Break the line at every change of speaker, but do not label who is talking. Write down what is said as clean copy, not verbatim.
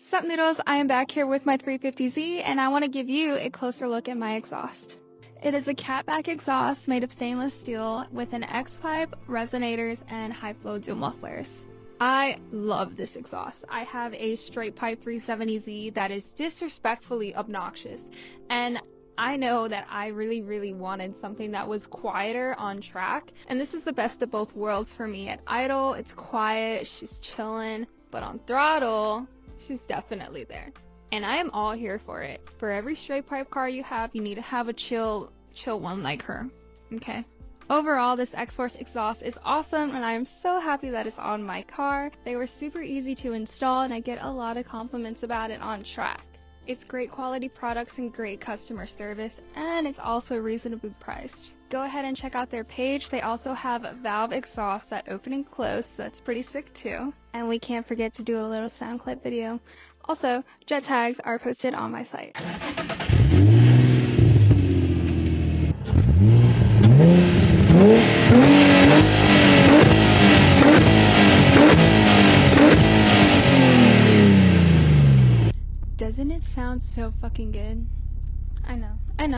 Sup Noodles, I am back here with my 350Z and I want to give you a closer look at my exhaust. It is a catback exhaust made of stainless steel with an X-pipe, resonators, and high-flow dual mufflers. I love this exhaust. I have a straight pipe 370Z that is disrespectfully obnoxious, and I know that I really wanted something that was quieter on track, and this is the best of both worlds for me. At idle, it's quiet, she's chilling, but on throttle, she's definitely there. And I am all here for it. For every straight pipe car you have, you need to have a chill one like her, okay? Overall, this X-Force exhaust is awesome, and I am so happy that it's on my car. They were super easy to install, and I get a lot of compliments about it on track. It's great quality products and great customer service, and it's also reasonably priced. Go ahead and check out their page. They also have valve exhausts that open and close, so that's pretty sick too. And we can't forget to do a little sound clip video. Also, jet tags are posted on my site. Doesn't it sound so fucking good? I know.